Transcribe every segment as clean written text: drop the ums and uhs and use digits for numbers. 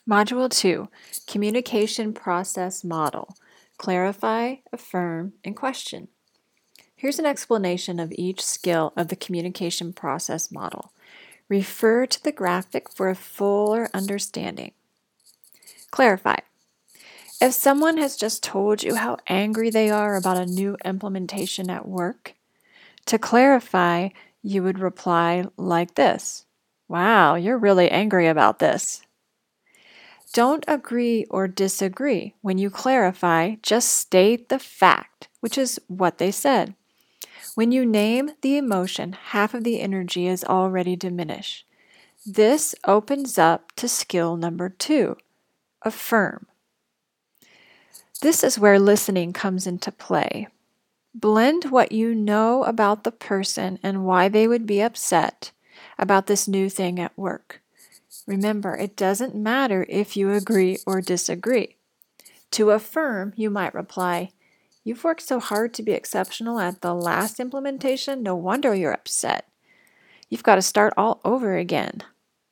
Module 2, Communication Process Model. Clarify, affirm, and question. Here's an explanation of each skill of the communication process model. Refer to the graphic for a fuller understanding. Clarify. If someone has just told you how angry they are about a new implementation at work, to clarify, you would reply like this: "Wow, you're really angry about this." Don't agree or disagree. When you clarify, just state the fact, which is what they said. When you name the emotion, half of the energy is already diminished. This opens up to skill number 2, affirm. This is where listening comes into play. Blend what you know about the person and why they would be upset about this new thing at work. Remember, it doesn't matter if you agree or disagree. To affirm, you might reply, "You've worked so hard to be exceptional at the last implementation, no wonder you're upset. You've got to start all over again."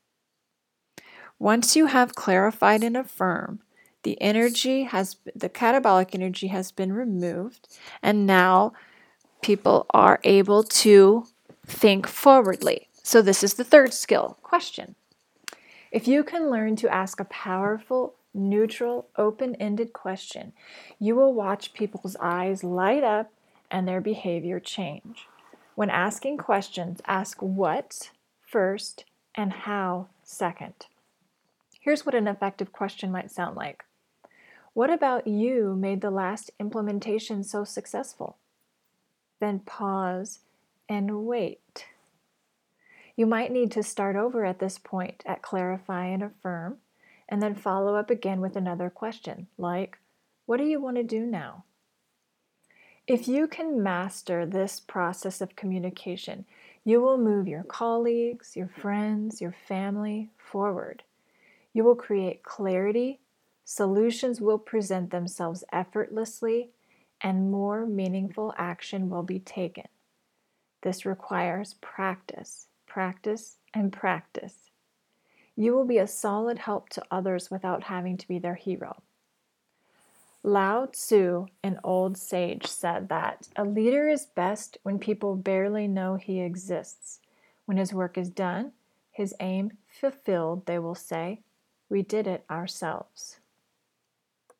Once you have clarified and affirmed, the catabolic energy has been removed, and now people are able to think forwardly. So this is the third skill, question. If you can learn to ask a powerful, neutral, open-ended question, you will watch people's eyes light up and their behavior change. When asking questions, ask what first and how second. Here's what an effective question might sound like. What about you made the last implementation so successful? Then pause and wait. You might need to start over at this point at clarify and affirm, and then follow up again with another question, like, what do you want to do now? If you can master this process of communication, you will move your colleagues, your friends, your family forward. You will create clarity, solutions will present themselves effortlessly, and more meaningful action will be taken. This requires practice, practice, and practice. You will be a solid help to others without having to be their hero. Lao Tzu, an old sage, said that a leader is best when people barely know he exists. When his work is done, his aim fulfilled, they will say, "We did it ourselves."